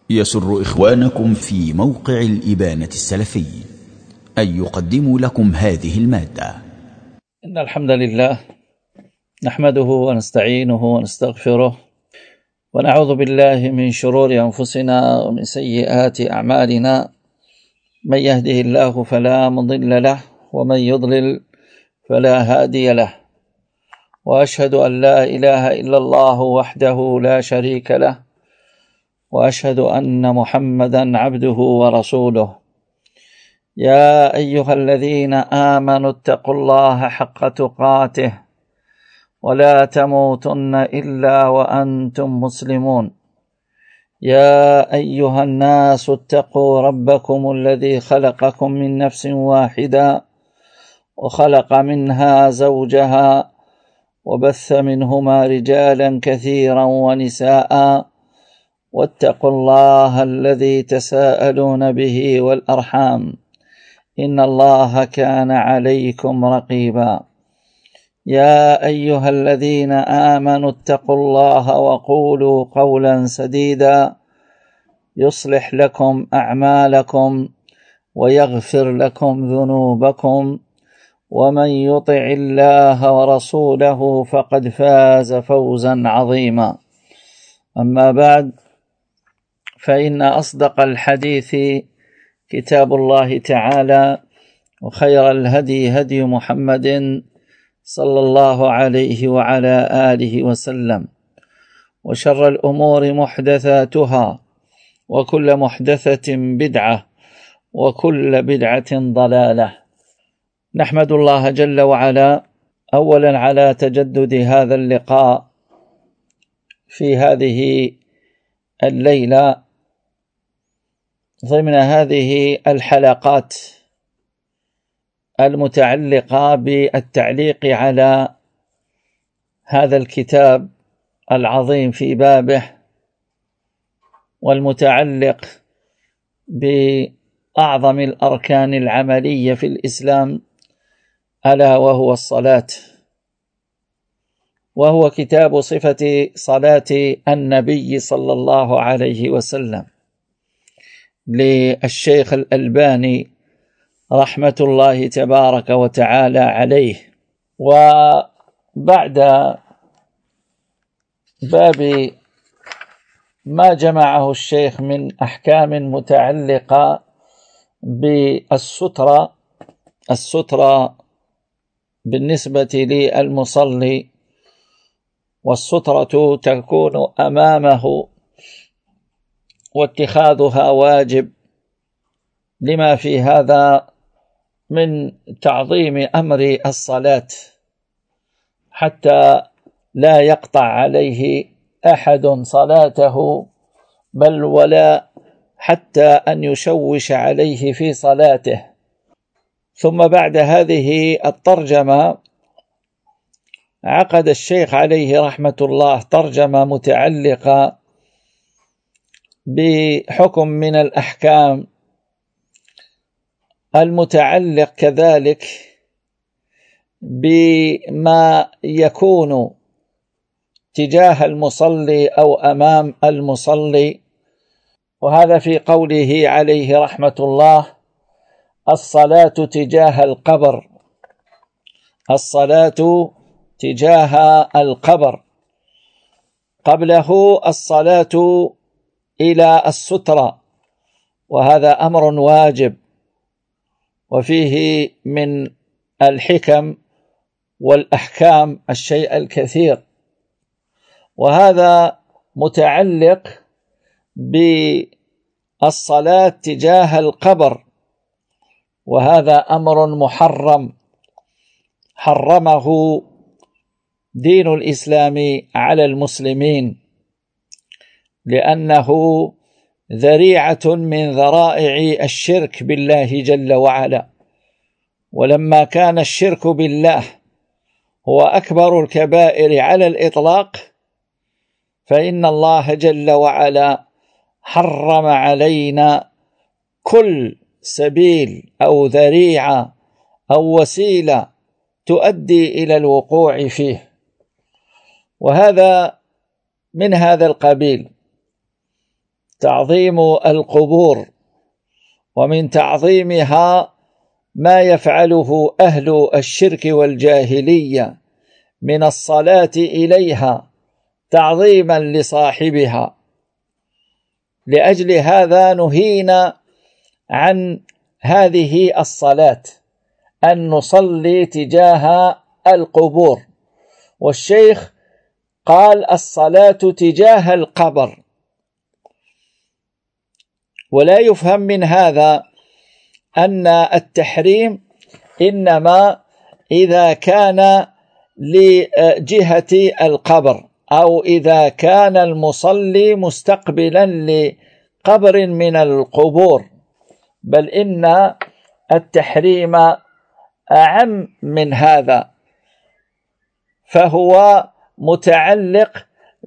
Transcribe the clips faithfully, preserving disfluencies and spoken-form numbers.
يسر إخوانكم في موقع الإبانة السلفي أن يقدموا لكم هذه المادة. إن الحمد لله نحمده ونستعينه ونستغفره ونعوذ بالله من شرور أنفسنا ومن سيئات أعمالنا. من يهده الله فلا مضل له ومن يضلل فلا هادي له، وأشهد أن لا إله إلا الله وحده لا شريك له، وأشهد أن محمدا عبده ورسوله. يا أيها الذين آمنوا اتقوا الله حق تقاته ولا تموتن إلا وأنتم مسلمون. يا أيها الناس اتقوا ربكم الذي خلقكم من نفس واحدة وخلق منها زوجها وبث منهما رجالا كثيرا ونساء، واتقوا الله الذي تساءلون به والأرحام إن الله كان عليكم رقيبا. يا أيها الذين آمنوا اتقوا الله وقولوا قولا سديدا يصلح لكم أعمالكم ويغفر لكم ذنوبكم، ومن يطع الله ورسوله فقد فاز فوزا عظيما. أما بعد، فإن أصدق الحديث كتاب الله تعالى، وخير الهدي هدي محمد صلى الله عليه وعلى آله وسلم، وشر الأمور محدثاتها، وكل محدثة بدعة، وكل بدعة ضلالة. نحمد الله جل وعلا أولا على تجدد هذا اللقاء في هذه الليلة ضمن هذه الحلقات المتعلقة بالتعليق على هذا الكتاب العظيم في بابه، والمتعلق بأعظم الأركان العملية في الإسلام، ألا وهو الصلاة، وهو كتاب صفة صلاة النبي صلى الله عليه وسلم للشيخ الألباني رحمة الله تبارك وتعالى عليه. وبعد باب ما جمعه الشيخ من أحكام متعلقة بالسترة، السترة بالنسبة للمصلي، والسترة تكون أمامه واتخاذها واجب لما في هذا من تعظيم أمر الصلاة، حتى لا يقطع عليه أحد صلاته، بل ولا حتى أن يشوش عليه في صلاته. ثم بعد هذه الترجمة عقد الشيخ عليه رحمة الله ترجمة متعلقة بحكم من الأحكام المتعلق كذلك بما يكون تجاه المصلي أو أمام المصلي، وهذا في قوله عليه رحمة الله: الصلاة تجاه القبر، الصلاة تجاه القبر. قبله الصلاة إلى السترة، وهذا أمر واجب، وفيه من الحكم والأحكام الشيء الكثير، وهذا متعلق بالصلاة تجاه القبر، وهذا أمر محرم حرمه دين الإسلام على المسلمين، لأنه ذريعة من ذرائع الشرك بالله جل وعلا. ولما كان الشرك بالله هو أكبر الكبائر على الإطلاق، فإن الله جل وعلا حرم علينا كل سبيل أو ذريعة أو وسيلة تؤدي إلى الوقوع فيه، وهذا من هذا القبيل. تعظيم القبور، ومن تعظيمها ما يفعله أهل الشرك والجاهلية من الصلاة إليها تعظيما لصاحبها. لأجل هذا نهينا عن هذه الصلاة، أن نصلي تجاه القبور. والشيخ قال الصلاة تجاه القبر، ولا يفهم من هذا أن التحريم إنما إذا كان لجهة القبر، أو إذا كان المصلي مستقبلا لقبر من القبور، بل إن التحريم أعم من هذا، فهو متعلق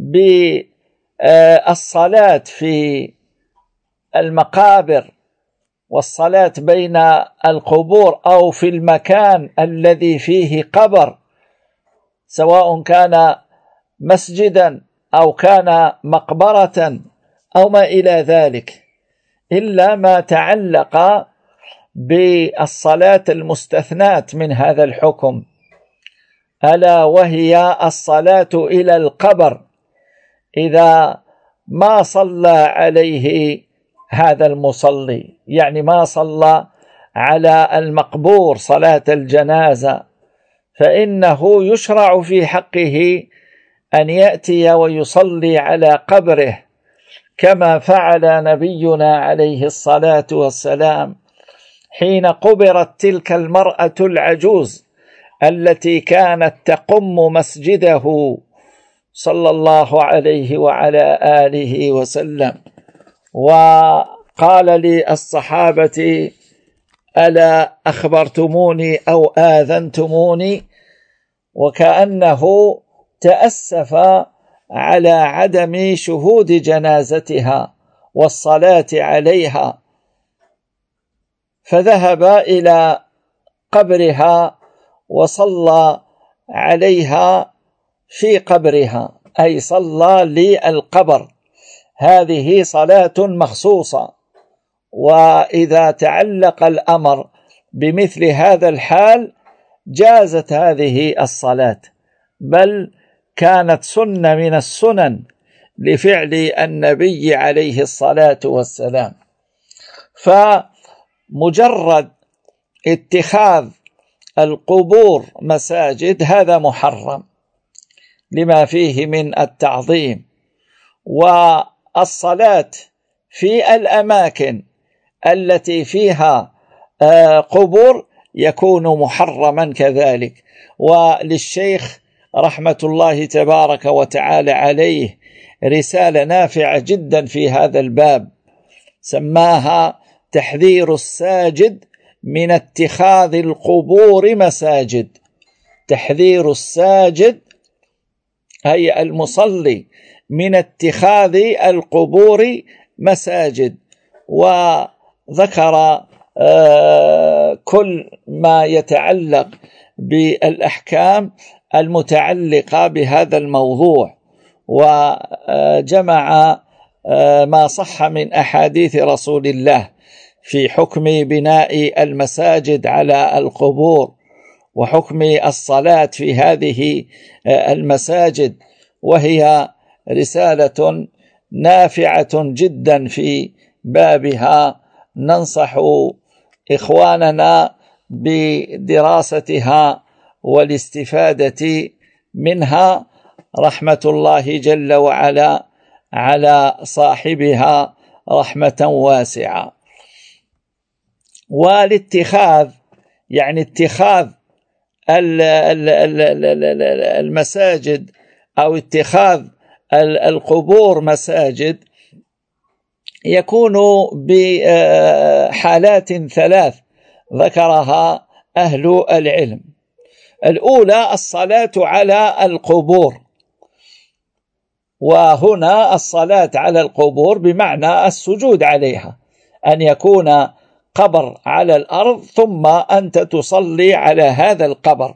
بالصلاة في المقابر والصلاة بين القبور أو في المكان الذي فيه قبر، سواء كان مسجدا أو كان مقبرة أو ما إلى ذلك، إلا ما تعلق بالصلاة المستثناة من هذا الحكم، ألا وهي الصلاة إلى القبر إذا ما صلى عليه هذا المصلي، يعني ما صلى على المقبور صلاة الجنازة، فإنه يشرع في حقه أن يأتي ويصلي على قبره، كما فعل نبينا عليه الصلاة والسلام حين قبرت تلك المرأة العجوز التي كانت تقم مسجده صلى الله عليه وعلى آله وسلم، وقال للصحابة ألا أخبرتموني أو آذنتموني، وكأنه تأسف على عدم شهود جنازتها والصلاة عليها، فذهب إلى قبرها وصلى عليها في قبرها، أي صلى للقبر. هذه صلاة مخصوصة، وإذا تعلق الأمر بمثل هذا الحال جازت هذه الصلاة، بل كانت سنة من السنن لفعل النبي عليه الصلاة والسلام. فمجرد اتخاذ القبور مساجد هذا محرم لما فيه من التعظيم، والصلاة في الأماكن التي فيها قبور يكون محرما كذلك. وللشيخ رحمة الله تبارك وتعالى عليه رسالة نافعة جدا في هذا الباب، سماها تحذير الساجد من اتخاذ القبور مساجد. تحذير الساجد أي المصلي من اتخاذ القبور مساجد، وذكر كل ما يتعلق بالأحكام المتعلقة بهذا الموضوع، وجمع ما صح من أحاديث رسول الله في حكم بناء المساجد على القبور، وحكم الصلاة في هذه المساجد، وهي رسالة نافعة جدا في بابها. ننصح إخواننا بدراستها والاستفادة منها، رحمة الله جل وعلا على صاحبها رحمة واسعة. والاتخاذ يعني اتخاذ المساجد أو اتخاذ القبور مساجد يكون بحالات ثلاث ذكرها أهل العلم. الأولى الصلاة على القبور، وهنا الصلاة على القبور بمعنى السجود عليها، أن يكون قبر على الأرض ثم أنت تصلي على هذا القبر،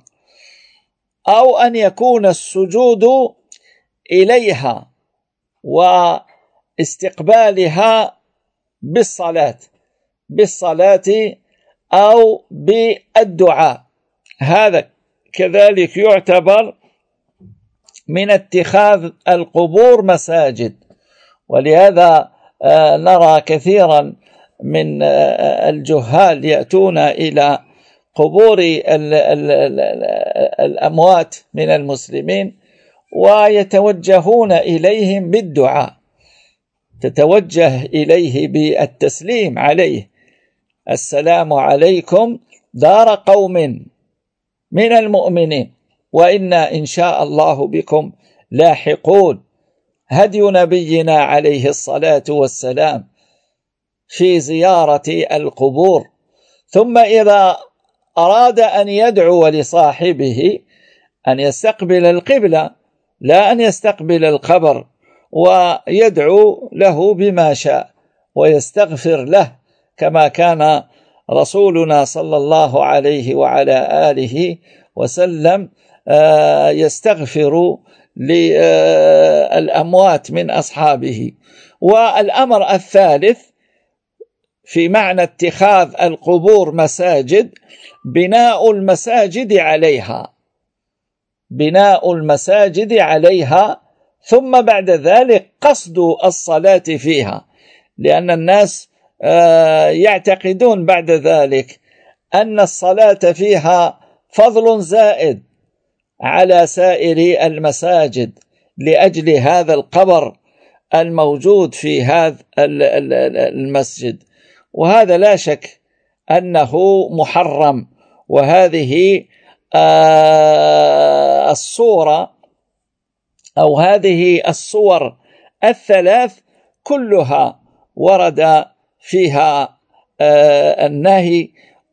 أو أن يكون السجود إليها استقبالها بالصلاة بالصلاة أو بالدعاء، هذا كذلك يعتبر من اتخاذ القبور مساجد. ولهذا نرى كثيرا من الجهال يأتون إلى قبور الأموات من المسلمين ويتوجهون إليهم بالدعاء، تتوجه إليه بالتسليم عليه: السلام عليكم دار قوم من المؤمنين وإنا إن شاء الله بكم لاحقون. هدي نبينا عليه الصلاة والسلام في زيارة القبور. ثم إذا أراد أن يدعو لصاحبه أن يستقبل القبلة، لا أن يستقبل القبر، ويدعو له بما شاء ويستغفر له، كما كان رسولنا صلى الله عليه وعلى آله وسلم يستغفر للأموات من أصحابه. والأمر الثالث في معنى اتخاذ القبور مساجد بناء المساجد عليها، بناء المساجد عليها ثم بعد ذلك قصد الصلاة فيها، لأن الناس يعتقدون بعد ذلك أن الصلاة فيها فضل زائد على سائر المساجد لأجل هذا القبر الموجود في هذا المسجد، وهذا لا شك أنه محرم. وهذه الصورة أو هذه الصور الثلاث كلها ورد فيها النهي،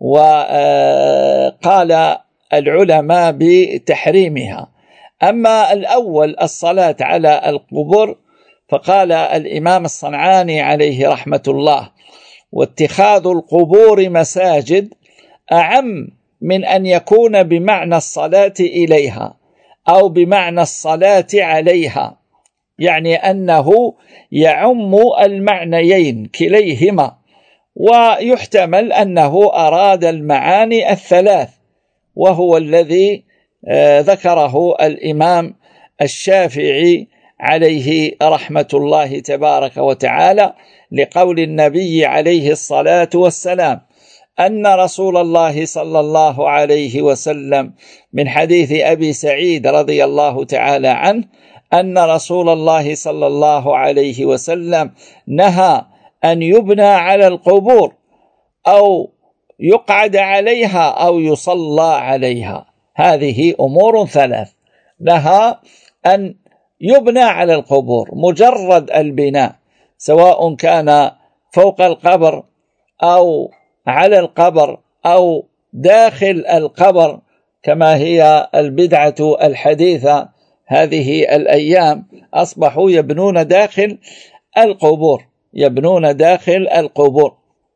وقال العلماء بتحريمها. أما الأول الصلاة على القبور فقال الإمام الصنعاني عليه رحمة الله: واتخاذ القبور مساجد أعم من أن يكون بمعنى الصلاة إليها أو بمعنى الصلاة عليها، يعني أنه يعم المعنيين كليهما، ويحتمل أنه أراد المعاني الثلاث، وهو الذي ذكره الإمام الشافعي عليه رحمة الله تبارك وتعالى، لقول النبي عليه الصلاة والسلام أن رسول الله صلى الله عليه وسلم من حديث أبي سعيد رضي الله تعالى عنه أن رسول الله صلى الله عليه وسلم نهى أن يبنى على القبور أو يقعد عليها أو يصلى عليها. هذه أمور ثلاث: نهى أن يبنى على القبور، مجرد البناء سواء كان فوق القبر أو على القبر أو داخل القبر، كما هي البدعة الحديثة هذه الأيام، أصبحوا يبنون داخل القبور، يبنون داخل القبور.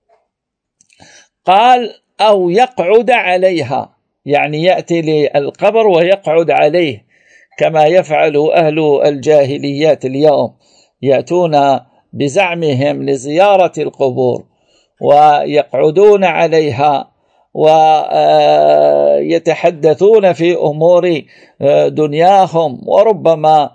قال: أو يقعد عليها، يعني يأتي للقبر ويقعد عليه، كما يفعل أهل الجاهليات اليوم، يأتون بزعمهم لزيارة القبور ويقعدون عليها ويتحدثون في أمور دنياهم، وربما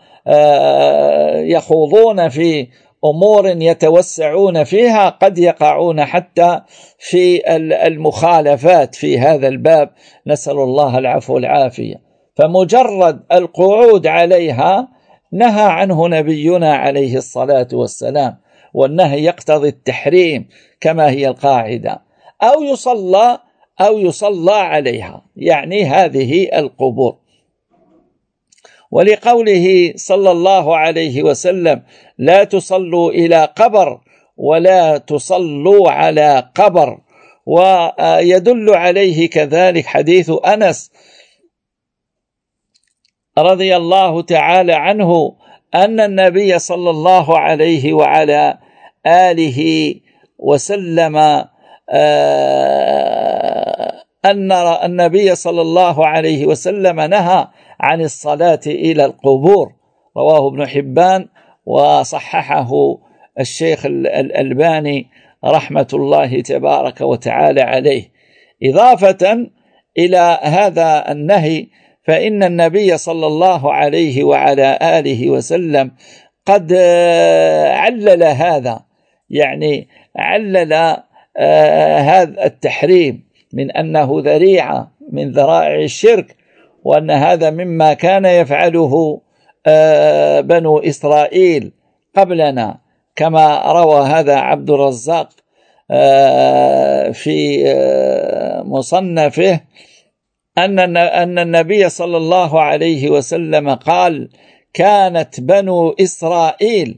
يخوضون في أمور يتوسعون فيها، قد يقعون حتى في المخالفات في هذا الباب، نسأل الله العفو والعافية. فمجرد القعود عليها نهى عنه نبينا عليه الصلاة والسلام، والنهي يقتضي التحريم كما هي القاعدة. أو يصلى أو يصلى عليها، يعني هذه القبور. ولقوله صلى الله عليه وسلم: لا تصلوا إلى قبر ولا تصلوا على قبر. ويدل عليه كذلك حديث أنس رضي الله تعالى عنه أن النبي صلى الله عليه وعلى آله وسلم أن النبي صلى الله عليه وسلم نهى عن الصلاة إلى القبور، رواه ابن حبان وصححه الشيخ الألباني رحمة الله تبارك وتعالى عليه. إضافة إلى هذا النهي، فإن النبي صلى الله عليه وعلى آله وسلم قد علل هذا، يعني علل هذا التحريم من أنه ذريعة من ذرائع الشرك، وأن هذا مما كان يفعله بنو إسرائيل قبلنا، كما روى هذا عبد الرزاق في مصنفه أن أن النبي صلى الله عليه وسلم قال: كانت بنو إسرائيل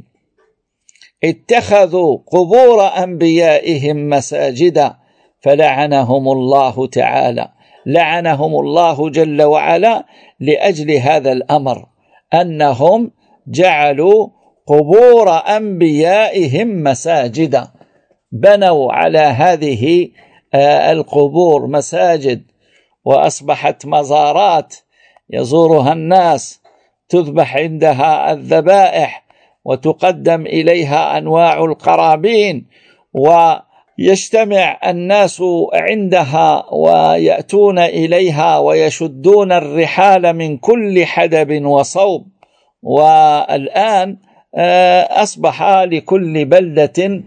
اتخذوا قبور أنبيائهم مساجدا فلعنهم الله تعالى، لعنهم الله جل وعلا لأجل هذا الأمر، أنهم جعلوا قبور أنبيائهم مساجدا، بنوا على هذه القبور مساجد، وأصبحت مزارات يزورها الناس، تذبح عندها الذبائح، وتقدم إليها أنواع القرابين، ويجتمع الناس عندها ويأتون إليها ويشدون الرحال من كل حدب وصوب. والآن أصبح لكل بلدة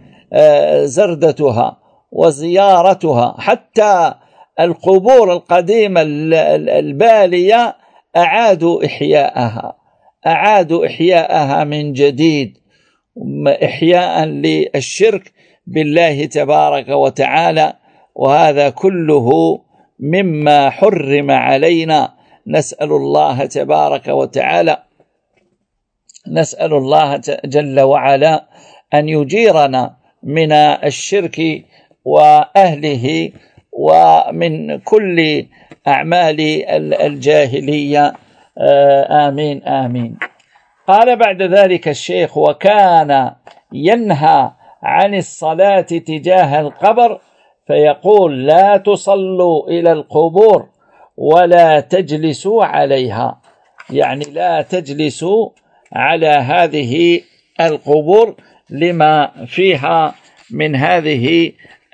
زردتها وزيارتها، حتى القبور القديمة البالية أعادوا إحياءها أعادوا إحياءها من جديد، إحياء للشرك بالله تبارك وتعالى، وهذا كله مما حرم علينا. نسأل الله تبارك وتعالى نسأل الله جل وعلا أن يجيرنا من الشرك وأهله ومن كل أعمال الجاهلية، آمين آمين. قال بعد ذلك الشيخ: وكان ينهى عن الصلاة تجاه القبر، فيقول: لا تصلوا إلى القبور ولا تجلسوا عليها، يعني لا تجلسوا على هذه القبور لما فيها من هذه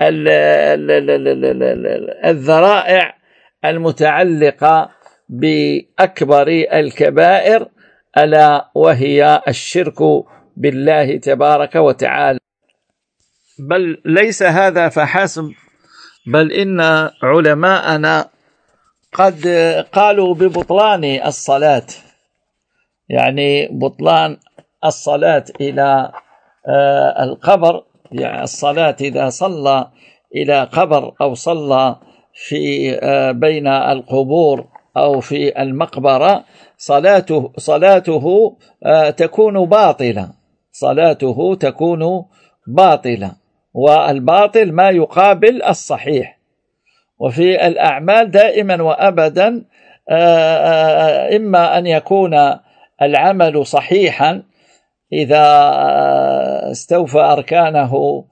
الذرائع المتعلقة بأكبر الكبائر، ألا وهي الشرك بالله تبارك وتعالى. بل ليس هذا فحسب، بل إن علماءنا قد قالوا ببطلان الصلاة، يعني بطلان الصلاة إلى القبر، يعني الصلاة إذا صلى إلى قبر أو صلى في بين القبور أو في المقبرة، صلاته صلاته تكون باطلة صلاته تكون باطلة والباطل ما يقابل الصحيح. وفي الأعمال دائما وأبدا إما أن يكون العمل صحيحا إذا استوفى أركانه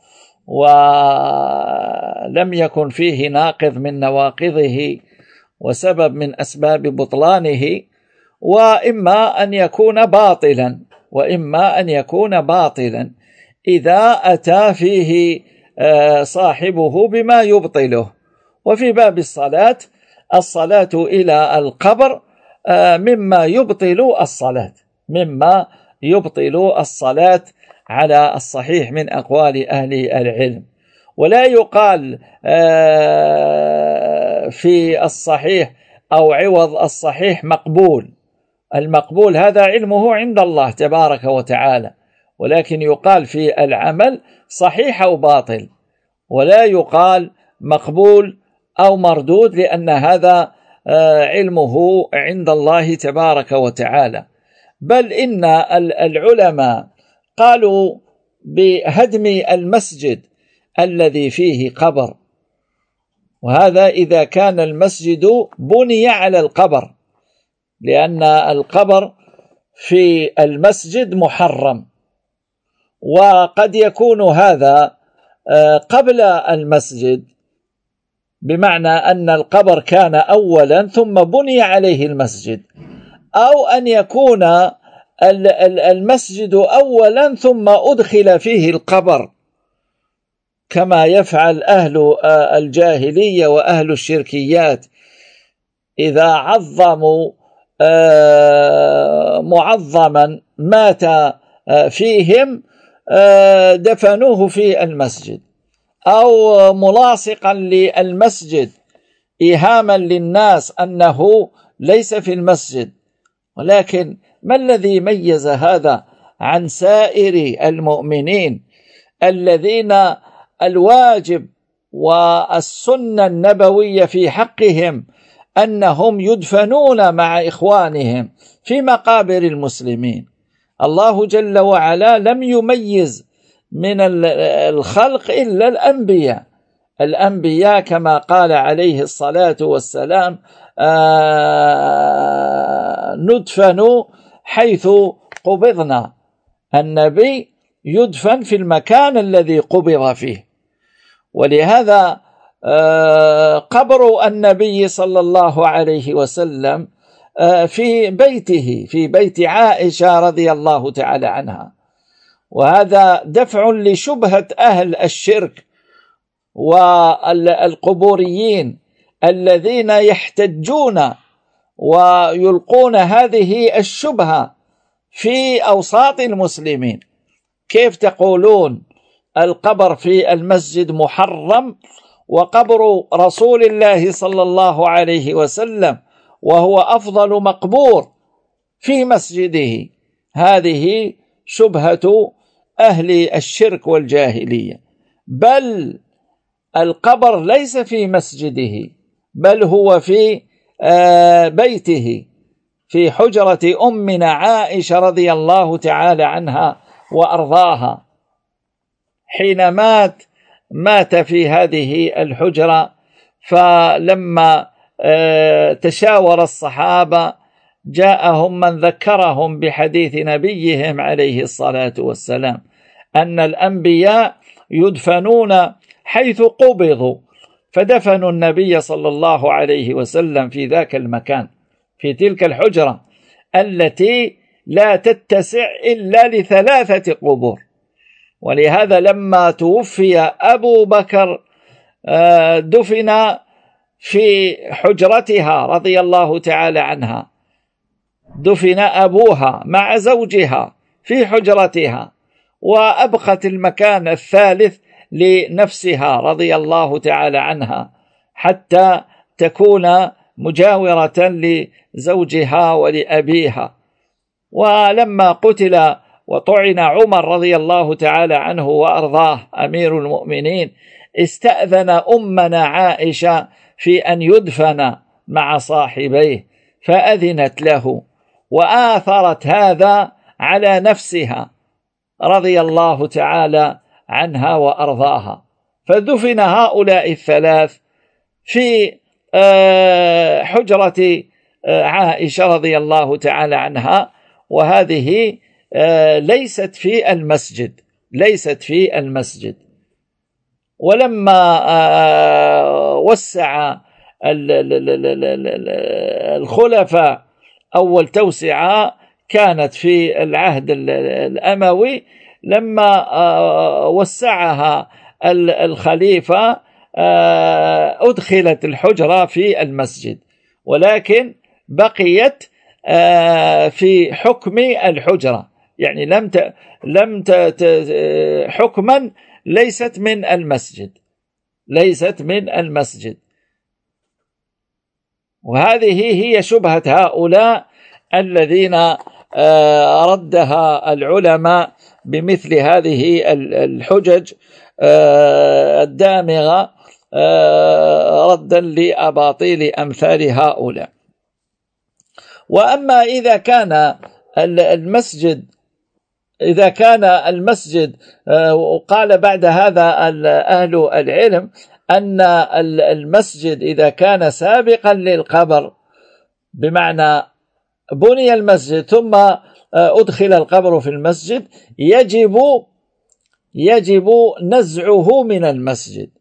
ولم يكن فيه ناقض من نواقضه وسبب من أسباب بطلانه، وإما أن يكون باطلا وإما أن يكون باطلا إذا أتى فيه صاحبه بما يبطله. وفي باب الصلاة، الصلاة إلى القبر مما يبطل الصلاة مما يبطل الصلاة على الصحيح من أقوال أهل العلم. ولا يقال في الصحيح أو عوض الصحيح مقبول، المقبول هذا علمه عند الله تبارك وتعالى، ولكن يقال في العمل صحيح أو باطل، ولا يقال مقبول أو مردود، لأن هذا علمه عند الله تبارك وتعالى. بل إن العلماء قالوا بهدم المسجد الذي فيه قبر، وهذا إذا كان المسجد بني على القبر، لأن القبر في المسجد محرم، وقد يكون هذا قبل المسجد، بمعنى أن القبر كان أولا ثم بني عليه المسجد، أو أن يكون المسجد أولا ثم أدخل فيه القبر، كما يفعل أهل الجاهلية وأهل الشركيات. إذا عظموا معظما مات فيهم دفنوه في المسجد، أو ملاصقا للمسجد إيهاما للناس أنه ليس في المسجد. ولكن ما الذي ميز هذا عن سائر المؤمنين الذين الواجب والسنة النبوية في حقهم أنهم يدفنون مع إخوانهم في مقابر المسلمين؟ الله جل وعلا لم يميز من الخلق إلا الأنبياء. الأنبياء كما قال عليه الصلاة والسلام آه ندفن حيث قبضنا. النبي يدفن في المكان الذي قبض فيه. ولهذا آه قبر النبي صلى الله عليه وسلم آه في بيته، في بيت عائشة رضي الله تعالى عنها. وهذا دفع لشبهة أهل الشرك والقبوريين الذين يحتجون ويلقون هذه الشبهة في أوساط المسلمين. كيف تقولون القبر في المسجد محرم وقبر رسول الله صلى الله عليه وسلم وهو أفضل مقبور في مسجده؟ هذه شبهة أهل الشرك والجاهلية. بل القبر ليس في مسجده، بل هو في بيته، في حجرة أمنا عائشة رضي الله تعالى عنها وأرضاها. حين مات مات في هذه الحجرة، فلما تشاور الصحابة جاءهم من ذكرهم بحديث نبيهم عليه الصلاة والسلام أن الأنبياء يدفنون حيث قبضوا، فدفنوا النبي صلى الله عليه وسلم في ذاك المكان، في تلك الحجرة التي لا تتسع إلا لثلاثة قبور. ولهذا لما توفي أبو بكر دفن في حجرتها رضي الله تعالى عنها، دفن أبوها مع زوجها في حجرتها، وأبقت المكان الثالث لنفسها رضي الله تعالى عنها حتى تكون مجاورة لزوجها ولأبيها. ولما قتل وطعن عمر رضي الله تعالى عنه وأرضاه أمير المؤمنين، استأذن أمنا عائشة في أن يدفن مع صاحبيه، فأذنت له وآثرت هذا على نفسها رضي الله تعالى عنها وأرضاها. فدفن هؤلاء الثلاث في حجرة عائشة رضي الله تعالى عنها، وهذه ليست في المسجد، ليست في المسجد. ولما وسع الخلفاء أول توسعة كانت في العهد الأموي، لما وسعها الخليفة أدخلت الحجرة في المسجد، ولكن بقيت في حكم الحجرة، يعني لم ت... لم ت... حكما ليست من المسجد، ليست من المسجد. وهذه هي شبهة هؤلاء الذين ردها العلماء بمثل هذه الحجج الدامغة ردا لأباطيل أمثال هؤلاء. وأما إذا كان المسجد إذا كان المسجد وقال بعد هذا أهل العلم أن المسجد إذا كان سابقا للقبر، بمعنى بني المسجد ثم أدخل القبر في المسجد، يجب يجب نزعه من المسجد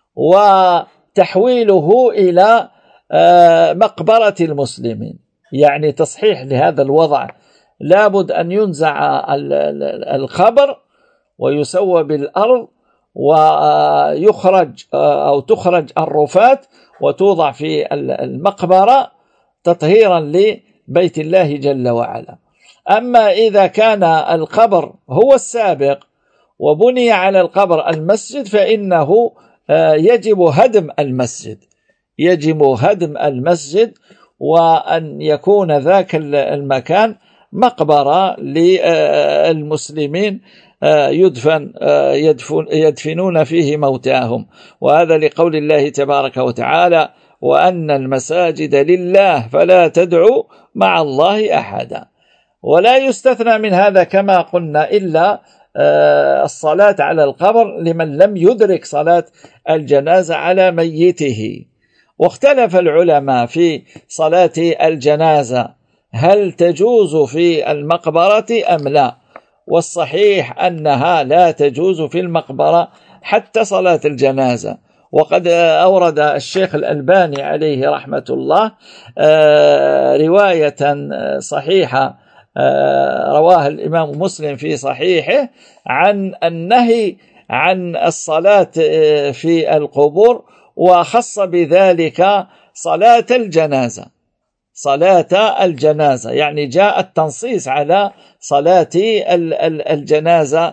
وتحويله إلى مقبرة المسلمين، يعني تصحيح لهذا الوضع. لابد أن ينزع القبر ويسوى بالأرض ويخرج أو تخرج الرفات وتوضع في المقبرة تطهيرا لبيت الله جل وعلا. أما إذا كان القبر هو السابق وبني على القبر المسجد فإنه يجب هدم المسجد يجب هدم المسجد وأن يكون ذاك المكان مقبرة للمسلمين يدفن يدفنون فيه موتاهم. وهذا لقول الله تبارك وتعالى: وأن المساجد لله فلا تدعوا مع الله أحدا. ولا يستثنى من هذا كما قلنا إلا الصلاة على القبر لمن لم يدرك صلاة الجنازة على ميته. واختلف العلماء في صلاة الجنازة هل تجوز في المقبرة أم لا، والصحيح أنها لا تجوز في المقبرة حتى صلاة الجنازة. وقد أورد الشيخ الألباني عليه رحمة الله رواية صحيحة رواها الإمام مسلم في صحيحه عن النهي عن الصلاة في القبور، وخص بذلك صلاة الجنازة صلاة الجنازة يعني جاء التنصيص على صلاة الجنازة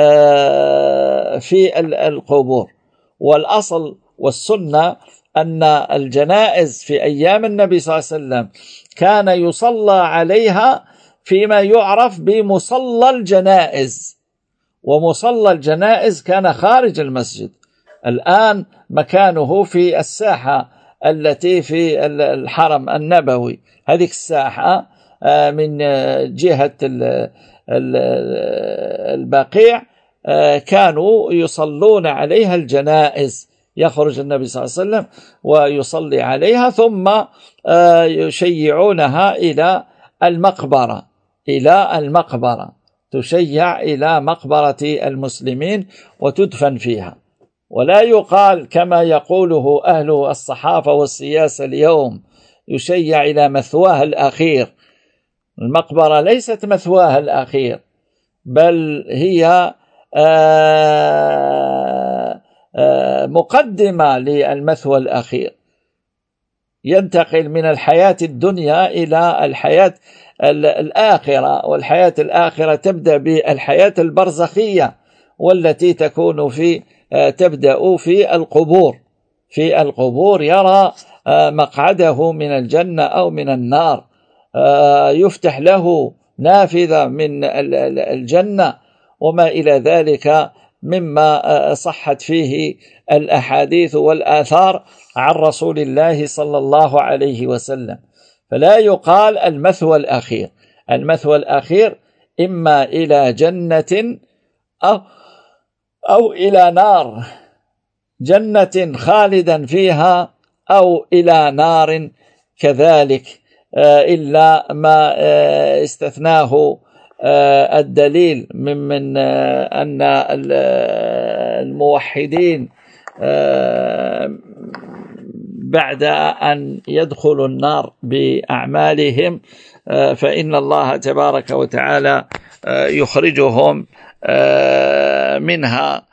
في القبور. والأصل والسنة أن الجنائز في أيام النبي صلى الله عليه وسلم كان يصلى عليها فيما يعرف بمصلى الجنائز، ومصلى الجنائز كان خارج المسجد. الآن مكانه في الساحة التي في الحرم النبوي، هذه الساحة من جهة البقيع كانوا يصلون عليها الجنائز، يخرج النبي صلى الله عليه وسلم ويصلي عليها ثم يشيعونها إلى المقبرة إلى المقبرة تشيع إلى مقبرة المسلمين وتدفن فيها. ولا يقال كما يقوله أهل الصحافة والسياسة اليوم يشيع إلى مثواه الأخير. المقبرة ليست مثواه الأخير، بل هي مقدمة للمثوى الأخير، ينتقل من الحياة الدنيا إلى الحياة الآخرة، والحياة الآخرة تبدأ بالحياة البرزخية والتي تكون في تبدأ في القبور. في القبور يرى مقعده من الجنة أو من النار، يفتح له نافذة من الجنة وما إلى ذلك مما صحت فيه الأحاديث والآثار عن رسول الله صلى الله عليه وسلم. فلا يقال المثوى الأخير. المثوى الأخير إما إلى جنة أو, أو إلى نار، جنة خالدا فيها أو إلى نار كذلك، إلا ما استثناه الدليل ممن أن الموحدين بعد أن يدخلوا النار بأعمالهم فإن الله تبارك وتعالى يخرجهم منها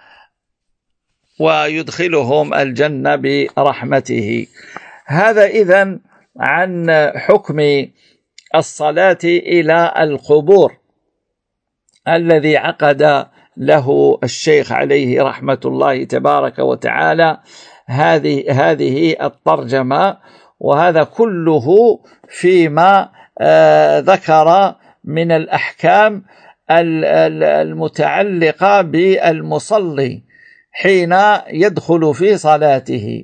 ويدخلهم الجنة برحمته. هذا إذن عن حكم الصلاة إلى القبور الذي عقد له الشيخ عليه رحمة الله تبارك وتعالى هذه هذه الترجمة. وهذا كله فيما ذكر من الأحكام المتعلقة بالمصلي حين يدخل في صلاته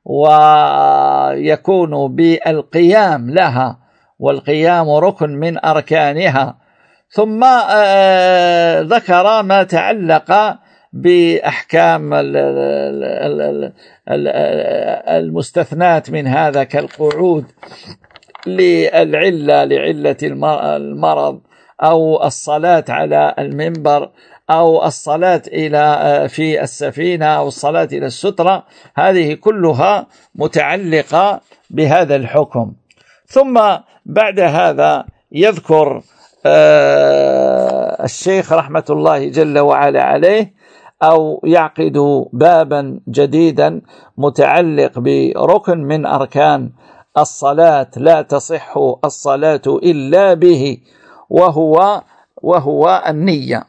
ويكون بالقيام لها، والقيام ركن من أركانها. ثم ذكر ما تعلق بأحكام المستثنات من هذا كالقعود للعلة لعلة المرض، أو الصلاة على المنبر، أو الصلاة إلى في السفينة، أو الصلاة إلى السترة. هذه كلها متعلقة بهذا الحكم. ثم بعد هذا يذكر الشيخ رحمة الله جل وعلا عليه أو يعقد بابا جديدا متعلق بركن من أركان الصلاة لا تصح الصلاة إلا به، وهو وهو النية.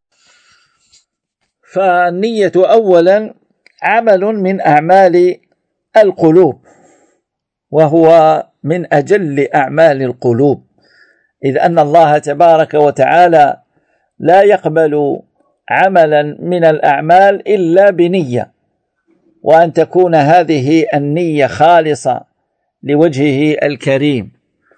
فالنية أولا عمل من أعمال القلوب، وهو من أجل أعمال القلوب، إذ أن الله تبارك وتعالى لا يقبل عملا من الأعمال إلا بنية، وأن تكون هذه النية خالصة لوجهه الكريم.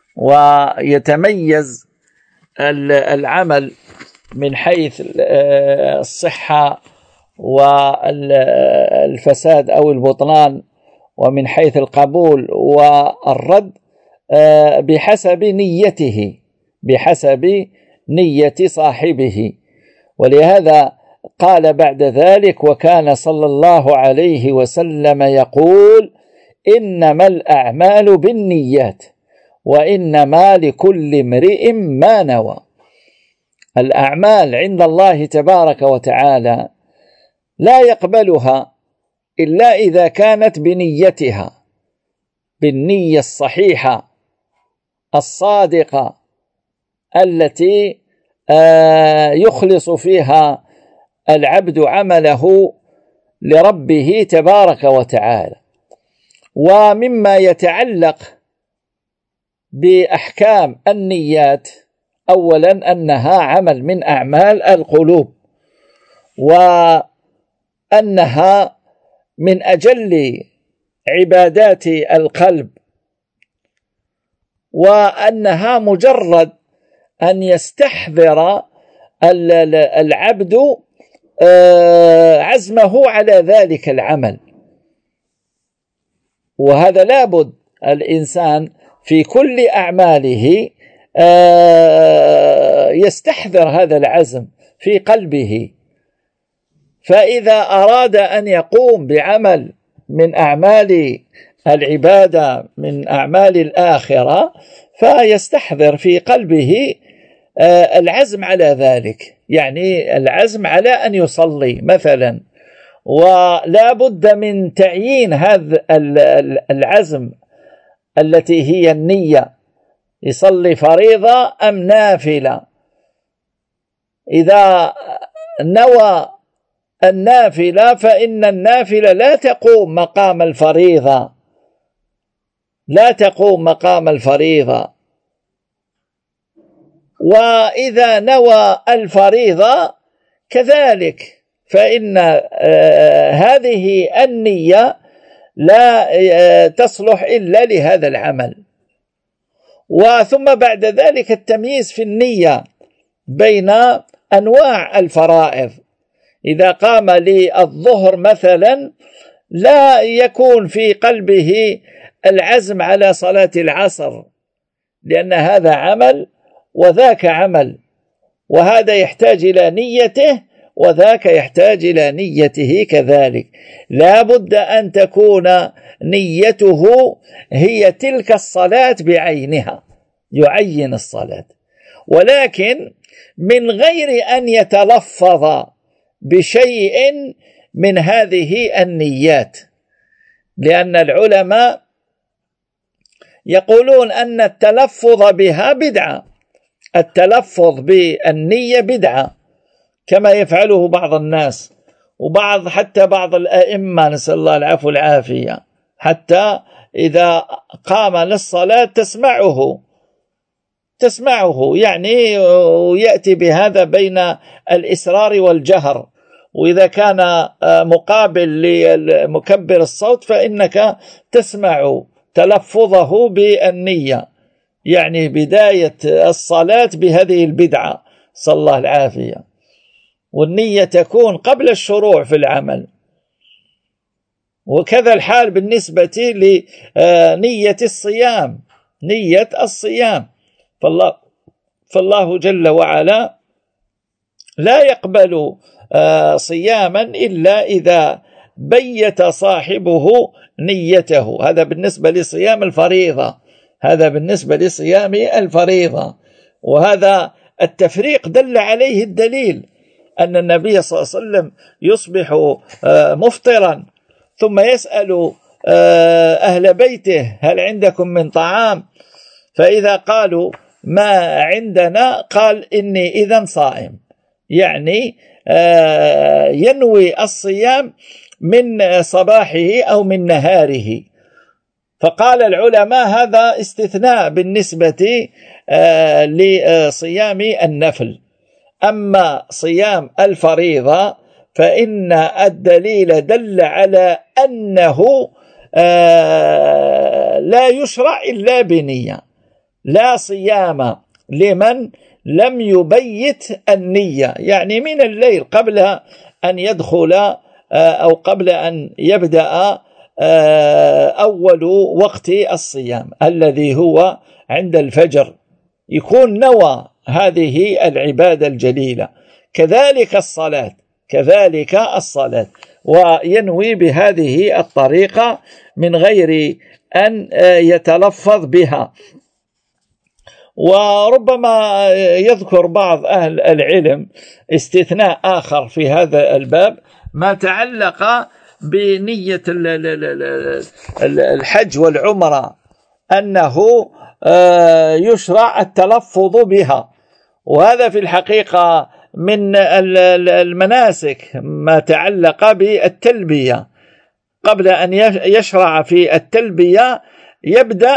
ويتميز العمل من حيث الصحة والفساد أو البطلان، ومن حيث القبول والرد بحسب نيته، بحسب نية صاحبه. ولهذا قال بعد ذلك: وكان صلى الله عليه وسلم يقول: إنما الأعمال بالنيات وإنما لكل امرئ ما نوى. الأعمال عند الله تبارك وتعالى لا يقبلها إلا إذا كانت بنيتها، بالنية الصحيحة الصادقة التي يخلص فيها العبد عمله لربه تبارك وتعالى. ومما يتعلق بأحكام النيات أولا أنها عمل من أعمال القلوب، وأنها من أجل عبادات القلب، وأنها مجرد أن يستحضر العبد عزمه على ذلك العمل. وهذا لابد الإنسان في كل أعماله يستحضر هذا العزم في قلبه، فإذا أراد أن يقوم بعمل من أعمال العبادة من أعمال الآخرة فيستحضر في قلبه العزم على ذلك، يعني العزم على أن يصلي مثلا، ولا بد من تعيين هذا العزم التي هي النية، يصلي فريضة أم نافلة. إذا نوى النافلة فإن النافلة لا تقوم مقام الفريضة، لا تقوم مقام الفريضة. وإذا نوى الفريضة كذلك، فإن هذه النية لا تصلح إلا لهذا العمل. وثم بعد ذلك التمييز في النية بين أنواع الفرائض. إذا قام للظهر مثلا لا يكون في قلبه العزم على صلاة العصر، لأن هذا عمل وذاك عمل، وهذا يحتاج إلى نيته وذاك يحتاج إلى نيته كذلك. لا بد أن تكون نيته هي تلك الصلاة بعينها، يعين الصلاة، ولكن من غير أن يتلفظ بشيء من هذه النيات، لأن العلماء يقولون أن التلفظ بها بدعة، التلفظ بالنية بدعة كما يفعله بعض الناس، وبعض حتى بعض الأئمة نسأل الله العفو والعافية، حتى إذا قام للصلاة تسمعه تسمعه يعني يأتي بهذا بين الإسرار والجهر، وإذا كان مقابل لمكبر الصوت فإنك تسمع تلفظه بالنية، يعني بداية الصلاة بهذه البدعة صلى الله العافية. والنية تكون قبل الشروع في العمل. وكذا الحال بالنسبة لنية الصيام، نية الصيام، فالله, فالله جل وعلا لا يقبل صياما إلا إذا بيت صاحبه نيته. هذا بالنسبة لصيام الفريضة، هذا بالنسبة لصيام الفريضة. وهذا التفريق دل عليه الدليل أن النبي صلى الله عليه وسلم يصبح مفطرا ثم يسأل أهل بيته هل عندكم من طعام؟ فإذا قالوا ما عندنا قال إني إذن صائم، يعني ينوي الصيام من صباحه أو من نهاره. فقال العلماء هذا استثناء بالنسبة لصيام النفل. أما صيام الفريضة فإن الدليل دل على أنه لا يشرع إلا بنية، لا صيام لمن لم يبيت النية، يعني من الليل قبل أن يدخل أو قبل أن يبدأ أول وقت الصيام الذي هو عند الفجر يكون نوى هذه العبادة الجليلة. كذلك الصلاة كذلك الصلاة وينوي بهذه الطريقة من غير أن يتلفظ بها. وربما يذكر بعض أهل العلم استثناء آخر في هذا الباب ما تعلق بنية الحج والعمرة، أنه يشرع التلفظ بها، وهذا في الحقيقة من المناسك ما تعلق بالتلبية. قبل أن يشرع في التلبية يبدأ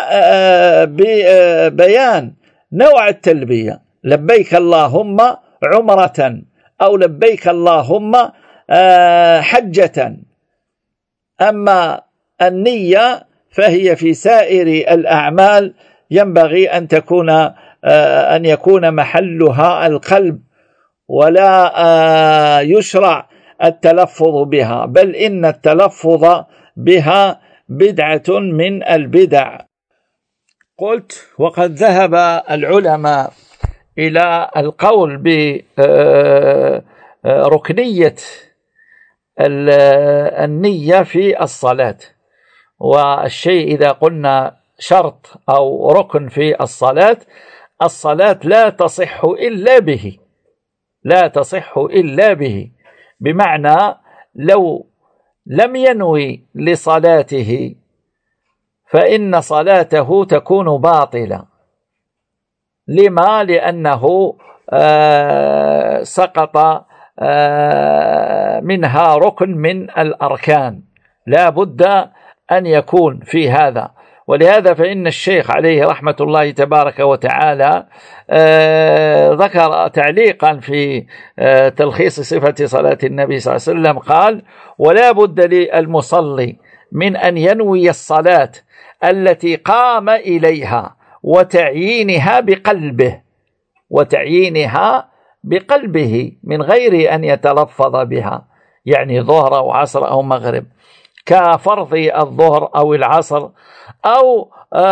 ببيان نوع التلبية، لبيك اللهم عمرة أو لبيك اللهم حجة. أما النية فهي في سائر الأعمال ينبغي أن تكون أن يكون محلها القلب، ولا يشرع التلفظ بها، بل إن التلفظ بها بدعة من البدع. قلت وقد ذهب العلماء إلى القول بركنية النية في الصلاة، والشيء إذا قلنا شرط أو ركن في الصلاة، الصلاة لا تصح إلا به، لا تصح إلا به، بمعنى لو لم ينوي لصلاته فإن صلاته تكون باطلة. لما؟ لأنه آه سقط آه منها ركن من الأركان، لا بد أن يكون في هذا. ولهذا فإن الشيخ عليه رحمة الله تبارك وتعالى آه ذكر تعليقا في آه تلخيص صفة صلاة النبي صلى الله عليه وسلم قال: ولا بد للمصلي من أن ينوي الصلاة التي قام إليها وتعيينها بقلبه وتعيينها بقلبه من غير أن يتلفظ بها، يعني ظهر أو عصر أو مغرب، كفرض الظهر أو العصر أو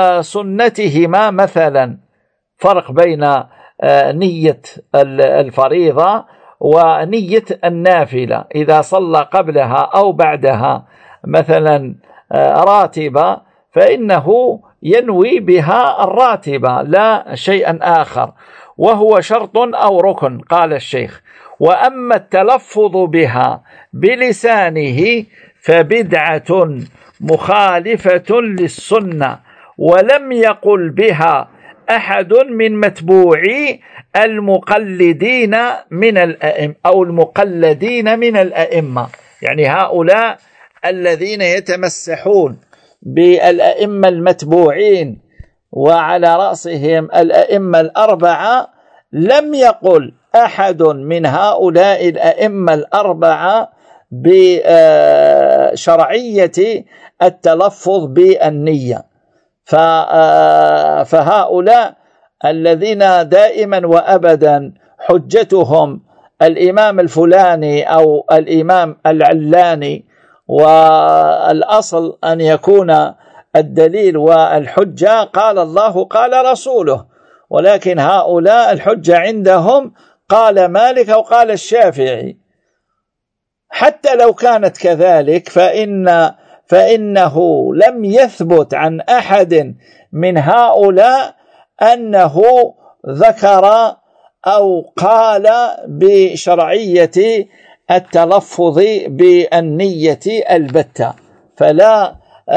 سنتهما مثلا. فرق بين نية الفريضة ونية النافلة، إذا صلى قبلها أو بعدها مثلا راتبة فإنه ينوي بها الراتبة لا شيئا آخر، وهو شرط أو ركن. قال الشيخ: وأما التلفظ بها بلسانه فبدعة مخالفة للسنة، ولم يقل بها أحد من متبوعي المقلدين من الأئمة أو المقلدين من الأئمة، يعني هؤلاء الذين يتمسحون بالأئمة المتبوعين وعلى رأسهم الأئمة الأربعة. لم يقل أحد من هؤلاء الأئمة الأربعة بشرعية التلفظ بالنية. فهؤلاء الذين دائما وأبدا حجتهم الإمام الفلاني أو الإمام العلاني، والأصل أن يكون الدليل والحجة قال الله قال رسوله، ولكن هؤلاء الحجة عندهم قال مالك أو قال الشافعي. حتى لو كانت كذلك فإن فإنه لم يثبت عن أحد من هؤلاء أنه ذكر أو قال بشرعية التلفظ بالنية البتة، فلا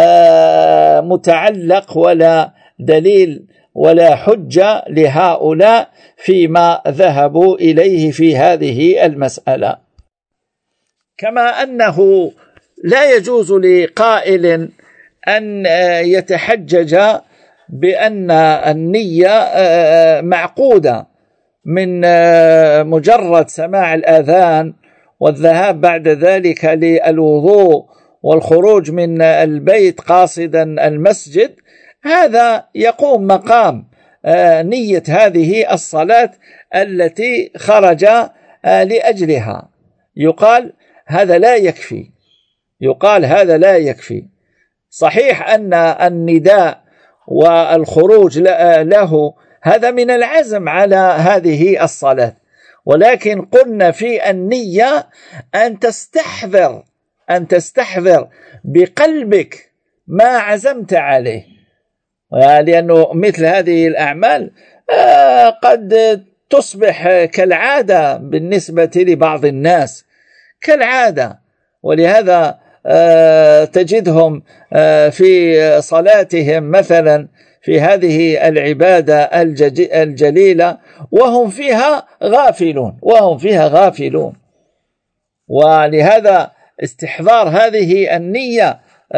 متعلق ولا دليل ولا حجة لهؤلاء فيما ذهبوا إليه في هذه المسألة. كما أنه لا يجوز لقائل أن يتحجج بأن النية معقودة من مجرد سماع الآذان والذهاب بعد ذلك للوضوء والخروج من البيت قاصدا المسجد، هذا يقوم مقام نية هذه الصلاة التي خرج لأجلها. يقال هذا لا يكفي، يقال هذا لا يكفي. صحيح أن النداء والخروج له هذا من العزم على هذه الصلاة، ولكن قلنا في النية أن تستحضر أن تستحضر بقلبك ما عزمت عليه، لأنه مثل هذه الأعمال قد تصبح كالعادة بالنسبة لبعض الناس، كالعادة. ولهذا تجدهم في صلاتهم مثلا في هذه العبادة الجليلة وهم فيها غافلون وهم فيها غافلون ولهذا استحضار هذه النية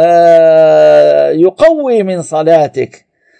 يقوي من صلاتك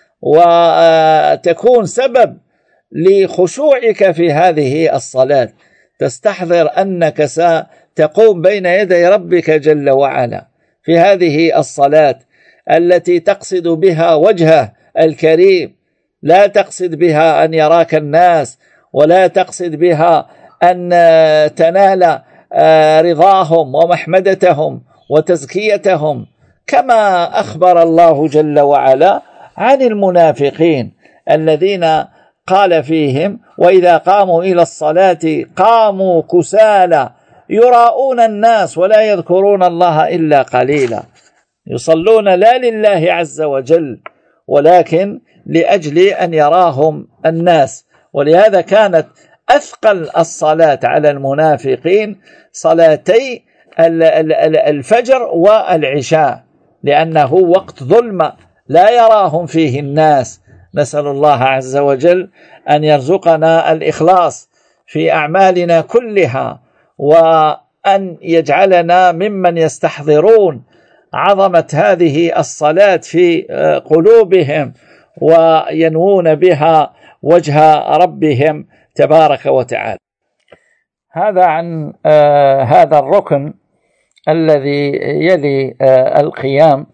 وتكون سبب لخشوعك في هذه الصلاة. تستحضر أنك ستقوم بين يدي ربك جل وعلا في هذه الصلاة التي تقصد بها وجهه الكريم، لا تقصد بها أن يراك الناس، ولا تقصد بها أن تنال رضاهم ومحمدتهم وتزكيتهم، كما أخبر الله جل وعلا عن المنافقين الذين قال فيهم: وإذا قاموا إلى الصلاة قاموا كسالى يراءون الناس ولا يذكرون الله إلا قليلا. يصلون لا لله عز وجل ولكن لأجل أن يراهم الناس. ولهذا كانت أثقل الصلاة على المنافقين صلاتي الفجر والعشاء، لأنه وقت ظلمة لا يراهم فيه الناس. نسأل الله عز وجل أن يرزقنا الإخلاص في أعمالنا كلها، وأن يجعلنا ممن يستحضرون عظمة هذه الصلاة في قلوبهم وينوون بها وجه ربهم تبارك وتعالى. هذا عن آه هذا الركن الذي يلي آه القيام.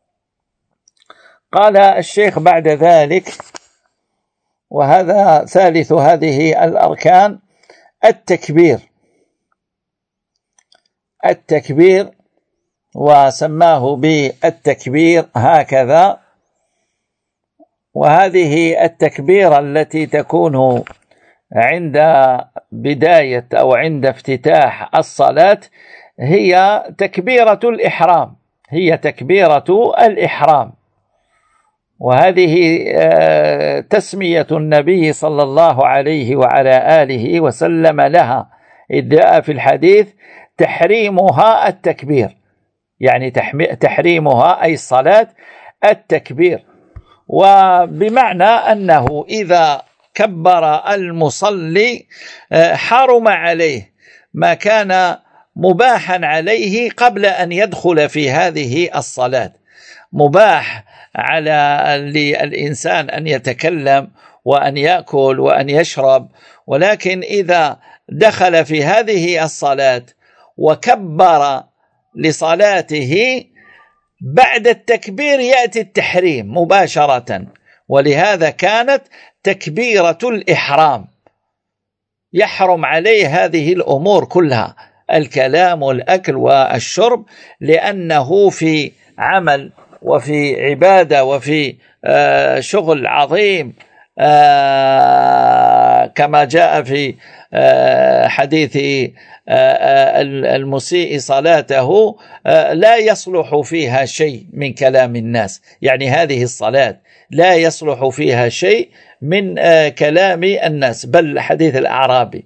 قال الشيخ بعد ذلك: وهذا ثالث هذه الأركان التكبير. التكبير وسماه بالتكبير هكذا. وهذه التكبيرة التي تكون عند بداية أو عند افتتاح الصلاة هي تكبيرة الإحرام، هي تكبيرة الإحرام. وهذه تسمية النبي صلى الله عليه وعلى آله وسلم لها، إذ جاء في الحديث: تحريمها التكبير، يعني تحريمها أي الصلاة التكبير. وبمعنى أنه إذا كبر المصلي حرم عليه ما كان مباحا عليه قبل أن يدخل في هذه الصلاة. مباح على الإنسان أن يتكلم وأن يأكل وأن يشرب، ولكن إذا دخل في هذه الصلاة وكبر لصلاته بعد التكبير يأتي التحريم مباشرة. ولهذا كانت تكبيرة الإحرام يحرم عليه هذه الأمور كلها، الكلام والأكل والشرب، لأنه في عمل وفي عبادة وفي شغل عظيم كما جاء في حديث المسيء صلاته لا يصلح فيها شيء من كلام الناس، يعني هذه الصلاة لا يصلح فيها شيء من كلام الناس، بل حديث الأعرابي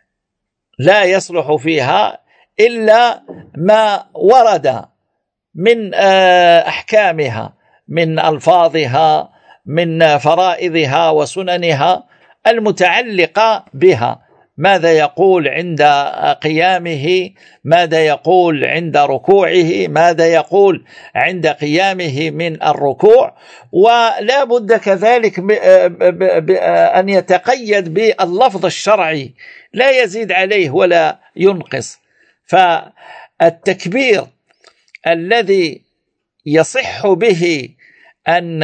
لا يصلح فيها إلا ما ورد من أحكامها، من ألفاظها، من فرائضها وسننها المتعلقة بها، ماذا يقول عند قيامه، ماذا يقول عند ركوعه، ماذا يقول عند قيامه من الركوع. ولا بد كذلك أن يتقيد باللفظ الشرعي، لا يزيد عليه ولا ينقص. فالتكبير الذي يصح به أن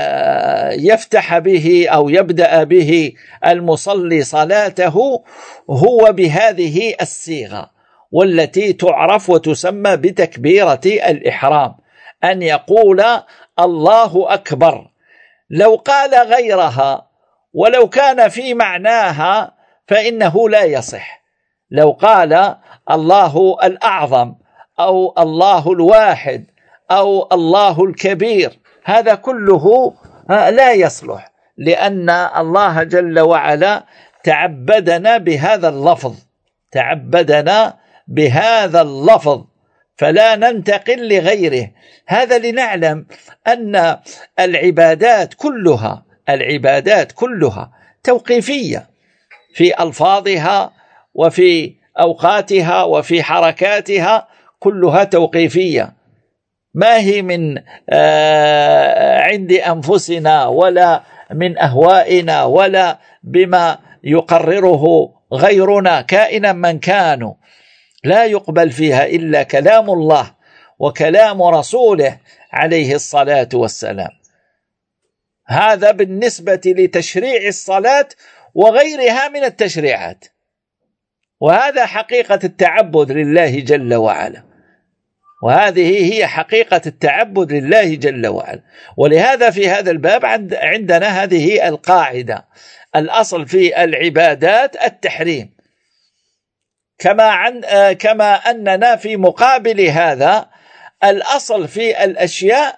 يفتح به أو يبدأ به المصلي صلاته هو بهذه الصيغة، والتي تعرف وتسمى بتكبيرة الإحرام، أن يقول الله أكبر. لو قال غيرها ولو كان في معناها فإنه لا يصح. لو قال الله الأعظم أو الله الواحد أو الله الكبير، هذا كله لا يصلح، لأن الله جل وعلا تعبدنا بهذا اللفظ، تعبدنا بهذا اللفظ، فلا ننتقل لغيره. هذا لنعلم أن العبادات كلها العبادات كلها توقيفية في ألفاظها وفي أوقاتها وفي حركاتها، كلها توقيفية، ما هي من عند أنفسنا ولا من أهوائنا ولا بما يقرره غيرنا كائنا من كانوا. لا يقبل فيها إلا كلام الله وكلام رسوله عليه الصلاة والسلام. هذا بالنسبة لتشريع الصلاة وغيرها من التشريعات، وهذا حقيقة التعبد لله جل وعلا، وهذه هي حقيقة التعبد لله جل وعلا. ولهذا في هذا الباب عندنا هذه القاعدة: الأصل في العبادات التحريم، كما عن كما أننا في مقابل هذا الأصل في الأشياء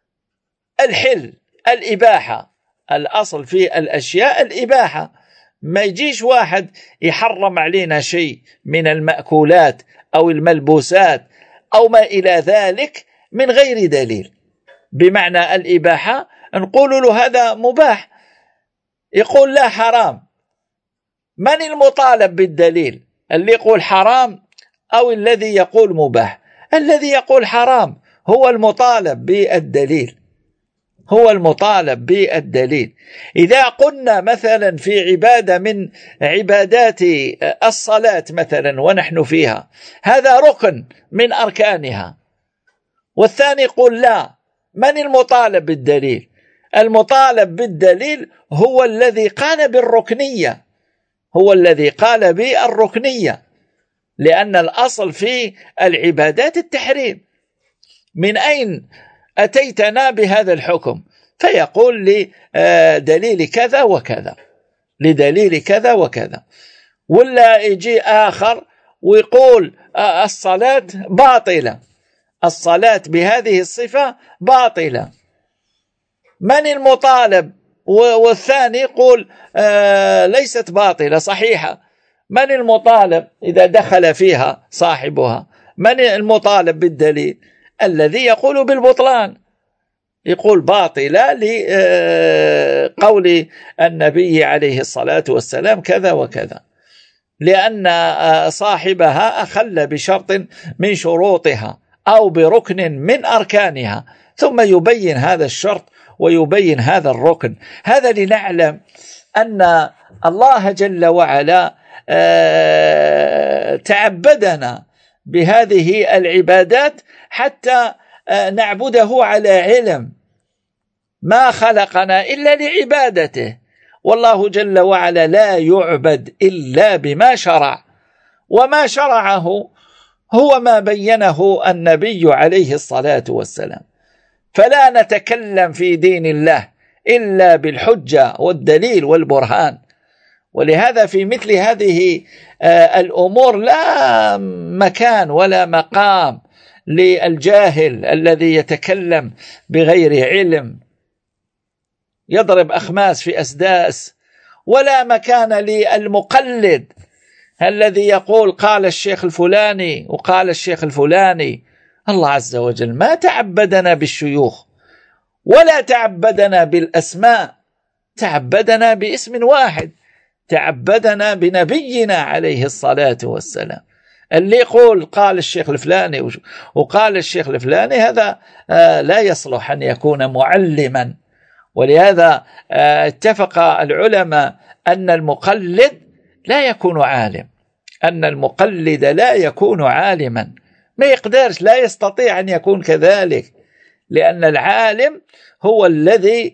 الحل، الإباحة. الأصل في الأشياء الإباحة، ما يجيش واحد يحرم علينا شيء من المأكولات أو الملبوسات أو ما إلى ذلك من غير دليل. بمعنى الإباحة نقول له هذا مباح، يقول لا حرام. من المطالب بالدليل؟ اللي يقول حرام أو الذي يقول مباح؟ الذي يقول حرام هو المطالب بالدليل، هو المطالب بالدليل. إذا قلنا مثلا في عبادة من عبادات الصلاة مثلا ونحن فيها، هذا ركن من أركانها، والثاني يقول لا، من المطالب بالدليل؟ المطالب بالدليل هو الذي قال بالركنية، هو الذي قال بالركنية، لأن الأصل في العبادات التحريم. من أين أتيتنا بهذا الحكم؟ فيقول لي دليل كذا وكذا، لدليل كذا وكذا. ولا يجي آخر ويقول الصلاة باطلة، الصلاة بهذه الصفة باطلة. من المطالب؟ والثاني يقول ليست باطلة صحيحة. من المطالب إذا دخل فيها صاحبها؟ من المطالب بالدليل؟ الذي يقول بالبطلان، يقول باطلة لقول النبي عليه الصلاة والسلام كذا وكذا، لأن صاحبها أخل بشرط من شروطها أو بركن من أركانها، ثم يبين هذا الشرط ويبين هذا الركن. هذا لنعلم أن الله جل وعلا تعبدنا بهذه العبادات حتى نعبده على علم، ما خلقنا إلا لعبادته، والله جل وعلا لا يعبد إلا بما شرع، وما شرعه هو ما بينه النبي عليه الصلاة والسلام. فلا نتكلم في دين الله إلا بالحجة والدليل والبرهان، ولهذا في مثل هذه الأمور لا مكان ولا مقام للجاهل الذي يتكلم بغير علم يضرب أخماس في أسداس، ولا مكان للمقلد الذي يقول قال الشيخ الفلاني وقال الشيخ الفلاني. الله عز وجل ما تعبدنا بالشيوخ ولا تعبدنا بالأسماء، تعبدنا باسم واحد، تعبدنا بنبينا عليه الصلاة والسلام. اللي يقول قال الشيخ الفلاني وقال الشيخ الفلاني هذا لا يصلح أن يكون معلما. ولهذا اتفق العلماء أن المقلد لا يكون عالم، أن المقلد لا يكون عالما، ما يقدرش، لا يستطيع أن يكون كذلك، لأن العالم هو الذي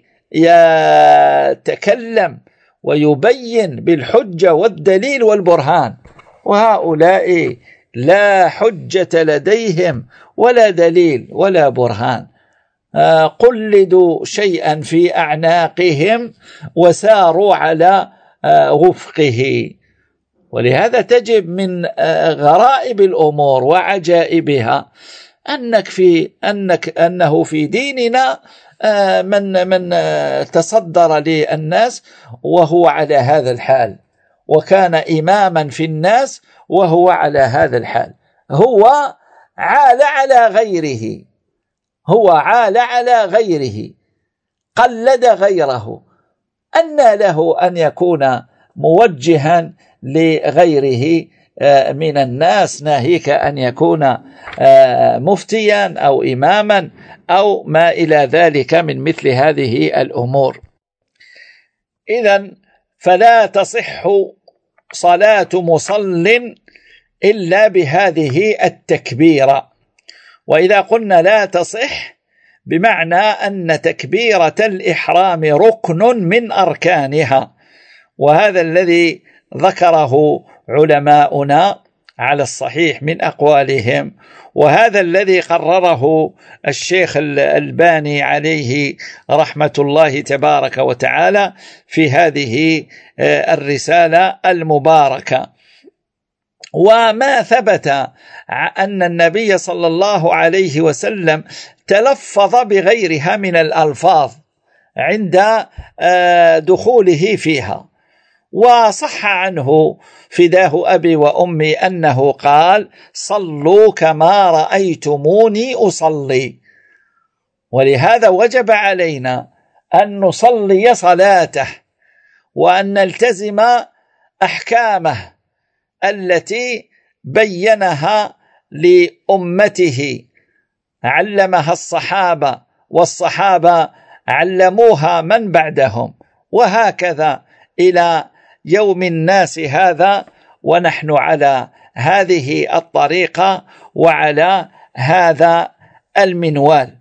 يتكلم ويبين بالحجة والدليل والبرهان، وهؤلاء لا حجة لديهم ولا دليل ولا برهان، قلدوا شيئا في أعناقهم وساروا على وفقه. ولهذا تجب من غرائب الأمور وعجائبها أنك في أنك أنه في ديننا من من تصدر للناس وهو على هذا الحال، وكان إماما في الناس وهو على هذا الحال، هو عال على غيره، هو عال على غيره، قلد غيره، أن له أن يكون موجها لغيره من الناس، ناهيك أن يكون مفتيا أو إماما أو ما إلى ذلك من مثل هذه الأمور. إذن فلا تصح صلاة مصل إلا بهذه التكبيرة. وإذا قلنا لا تصح بمعنى أن تكبيرة الإحرام ركن من أركانها، وهذا الذي ذكره علماؤنا على الصحيح من أقوالهم، وهذا الذي قرره الشيخ الألباني عليه رحمة الله تبارك وتعالى في هذه الرسالة المباركة. وما ثبت أن النبي صلى الله عليه وسلم تلفظ بغيرها من الألفاظ عند دخوله فيها، وصح عنه فداه أبي وأمي أنه قال صلوا كما رأيتموني أصلي. ولهذا وجب علينا أن نصلي صلاته وأن نلتزم أحكامه التي بينها لأمته، علمها الصحابة والصحابة علموها من بعدهم، وهكذا إلى يوم الناس هذا، ونحن على هذه الطريقة وعلى هذا المنوال.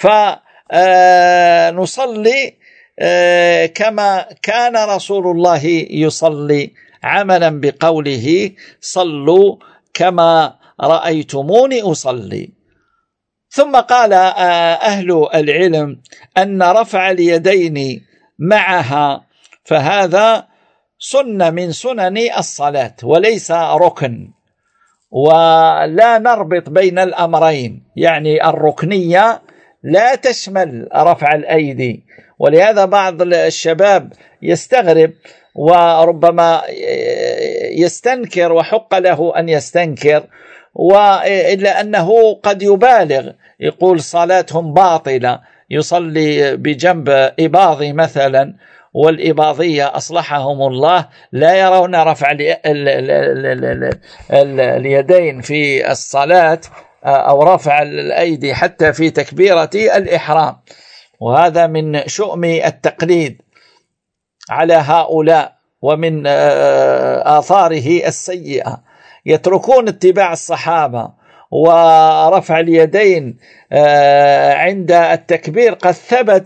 فنصلي كما كان رسول الله يصلي، عملا بقوله صلوا كما رأيتموني أصلي. ثم قال أهل العلم أن رفع اليدين معها فهذا سنة من سنن الصلاة وليس ركن، ولا نربط بين الأمرين، يعني الركنية لا تشمل رفع الأيدي. ولهذا بعض الشباب يستغرب وربما يستنكر، وحق له أن يستنكر، وإلا أنه قد يبالغ، يقول صلاتهم باطلة، يصلي بجنب إباضي مثلا، والإباضية أصلحهم الله لا يرون رفع اليدين في الصلاة أو رفع الأيدي حتى في تكبيرة الإحرام، وهذا من شؤم التقليد على هؤلاء ومن آثاره السيئة. يتركون اتباع الصحابة ورفع اليدين عند التكبير قد ثبت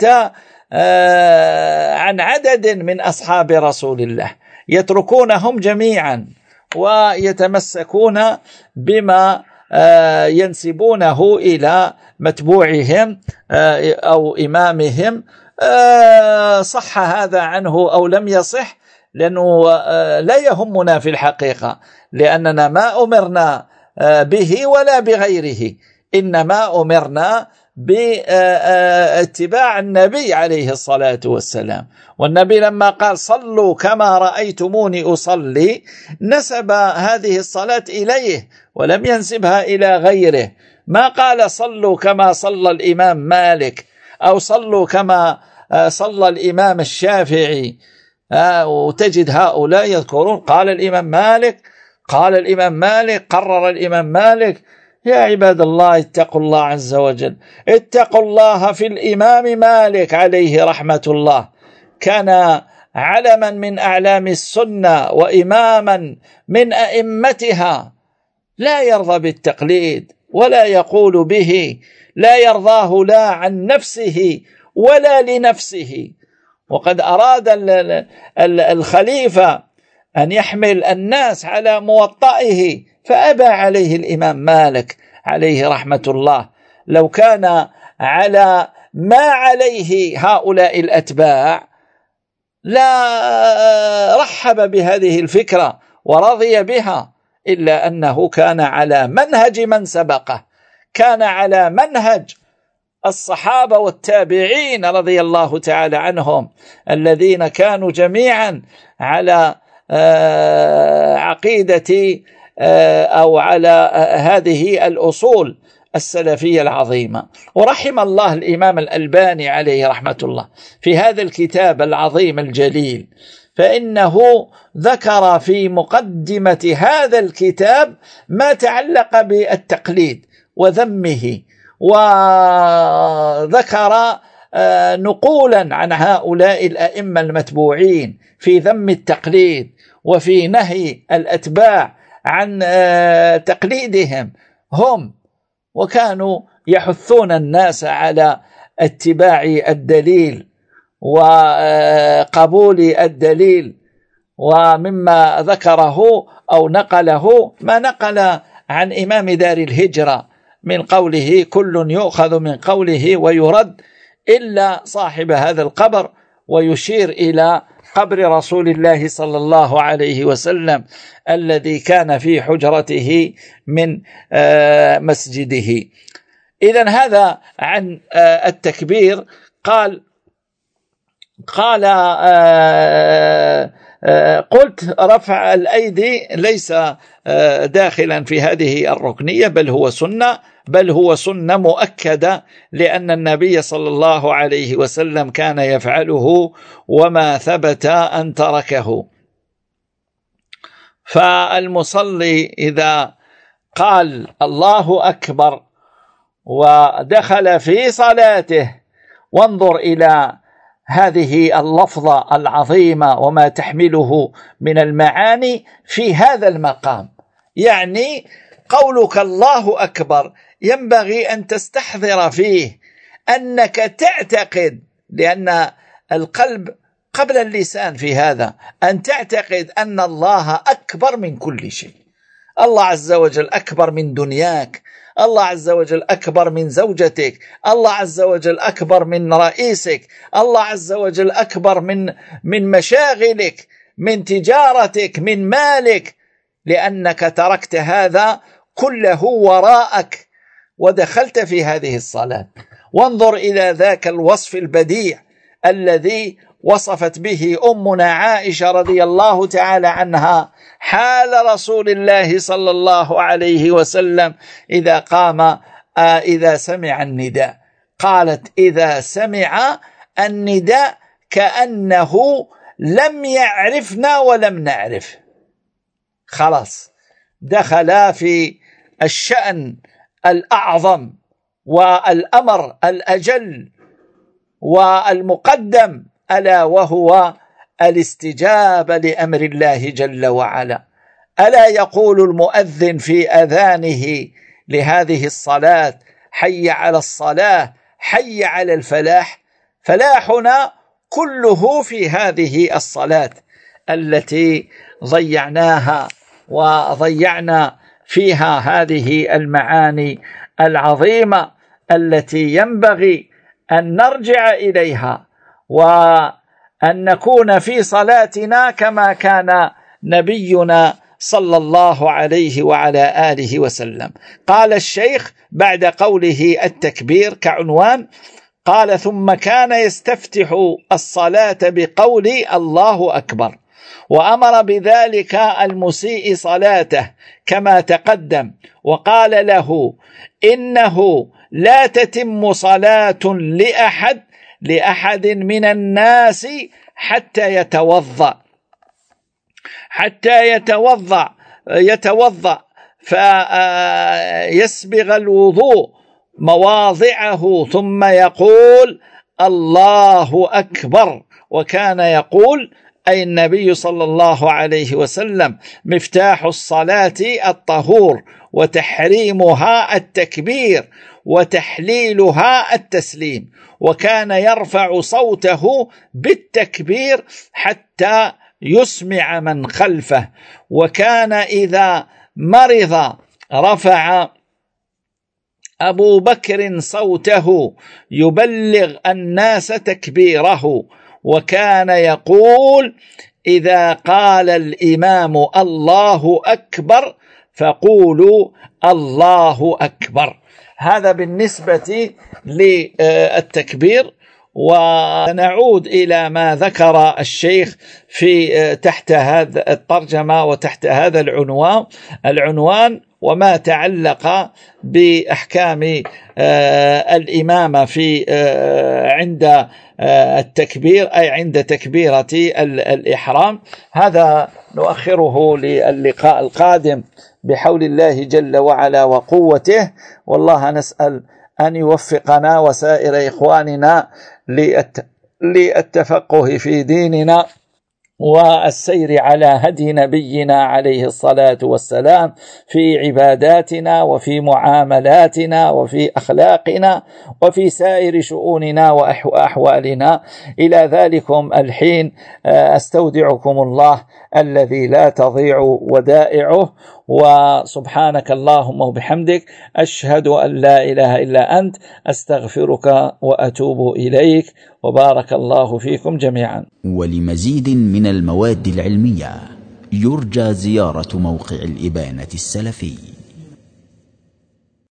عن عدد من أصحاب رسول الله، يتركونهم جميعا ويتمسكون بما ينسبونه إلى متبوعهم أو إمامهم، صح هذا عنه أو لم يصح لأنه لا يهمنا في الحقيقة، لأننا ما أمرنا به ولا بغيره، إنما أمرنا باتباع النبي عليه الصلاة والسلام. والنبي لما قال صلوا كما رأيتموني أصلي نسب هذه الصلاة إليه ولم ينسبها إلى غيره. ما قال صلوا كما صلى الإمام مالك أو صلوا كما صلى الإمام الشافعي، وتجد هؤلاء يذكرون قال الإمام مالك قال الإمام مالك قرر الإمام مالك. يا عباد الله اتقوا الله عز وجل، اتقوا الله في الإمام مالك عليه رحمة الله، كان علما من أعلام السنة وإماما من أئمتها، لا يرضى بالتقليد ولا يقول به، لا يرضاه لا عن نفسه ولا لنفسه. وقد أراد الخليفة أن يحمل الناس على موطئه فأبى عليه الإمام مالك عليه رحمة الله. لو كان على ما عليه هؤلاء الأتباع لا رحب بهذه الفكرة ورضي بها، إلا أنه كان على منهج من سبقه، كان على منهج الصحابة والتابعين رضي الله تعالى عنهم، الذين كانوا جميعا على عقيدة أو على هذه الأصول السلفية العظيمة. ورحم الله الإمام الألباني عليه رحمة الله في هذا الكتاب العظيم الجليل، فإنه ذكر في مقدمة هذا الكتاب ما تعلق بالتقليد وذمه، وذكر نقولا عن هؤلاء الأئمة المتبوعين في ذم التقليد وفي نهي الأتباع عن تقليدهم هم، وكانوا يحثون الناس على اتباع الدليل وقبول الدليل. ومما ذكره أو نقله ما نقل عن إمام دار الهجرة من قوله كل يؤخذ من قوله ويرد إلا صاحب هذا القبر، ويشير إلى قبر رسول الله صلى الله عليه وسلم الذي كان في حجرته من مسجده. إذن هذا عن التكبير. قال قال قلت رفع الأيدي ليس داخلا في هذه الركنية، بل هو سنة بل هو سنة مؤكدة، لأن النبي صلى الله عليه وسلم كان يفعله وما ثبت أن تركه. فالمصلي إذا قال الله أكبر ودخل في صلاته، وانظر إلى هذه اللفظة العظيمة وما تحمله من المعاني في هذا المقام. يعني قولك الله أكبر ينبغي أن تستحضر فيه أنك تعتقد، لأن القلب قبل اللسان في هذا، أن تعتقد أن الله أكبر من كل شيء. الله عز وجل أكبر من دنياك، الله عز وجل أكبر من زوجتك، الله عز وجل أكبر من رئيسك، الله عز وجل أكبر من من مشاغلك، من تجارتك، من مالك، لأنك تركت هذا كله وراءك ودخلت في هذه الصلاة. وانظر إلى ذاك الوصف البديع الذي وصفت به أمنا عائشة رضي الله تعالى عنها حال رسول الله صلى الله عليه وسلم إذا قام إذا سمع النداء. قالت إذا سمع النداء كأنه لم يعرفنا ولم نعرف. خلاص دخل في الشأن الأعظم والأمر الأجل والمقدم، ألا وهو الاستجابة لأمر الله جل وعلا. ألا يقول المؤذن في أذانه لهذه الصلاة حي على الصلاة حي على الفلاح؟ فلاحنا كله في هذه الصلاة التي ضيعناها وضيعنا فيها هذه المعاني العظيمة التي ينبغي أن نرجع إليها أن نكون في صلاتنا كما كان نبينا صلى الله عليه وعلى آله وسلم. قال الشيخ بعد قوله التكبير كعنوان، قال: ثم كان يستفتح الصلاة بقول الله أكبر، وأمر بذلك المسيء صلاته كما تقدم، وقال له: إنه لا تتم صلاة لأحد لأحد من الناس حتى يتوضأ حتى يتوضأ يتوضأ فيسبغ الوضوء مواضعه ثم يقول الله أكبر. وكان يقول أي النبي صلى الله عليه وسلم: مفتاح الصلاة الطهور، وتحريمها التكبير، وتحليلها التسليم. وكان يرفع صوته بالتكبير حتى يسمع من خلفه. وكان إذا مرض رفع أبو بكر صوته يبلغ الناس تكبيره، وكان يقول: إذا قال الإمام الله أكبر فقولوا الله أكبر. هذا بالنسبة للتكبير. ونعود إلى ما ذكر الشيخ في تحت هذا الترجمة وتحت هذا العنوان العنوان وما تعلق بأحكام الإمامة في عند التكبير، أي عند تكبيرة الإحرام. هذا نؤخره للقاء القادم بحول الله جل وعلا وقوته. والله نسأل أن يوفقنا وسائر إخواننا للتفقه في ديننا والسير على هدي نبينا عليه الصلاة والسلام في عباداتنا وفي معاملاتنا وفي أخلاقنا وفي سائر شؤوننا وأحوالنا. إلى ذلكم الحين أستودعكم الله الذي لا تضيع ودائعه، وسبحانك اللهم وبحمدك أشهد أن لا إله إلا أنت، أستغفرك وأتوب إليك، وبارك الله فيكم جميعا. ولمزيد من المواد العلمية يرجى زيارة موقع الإبانة السلفي.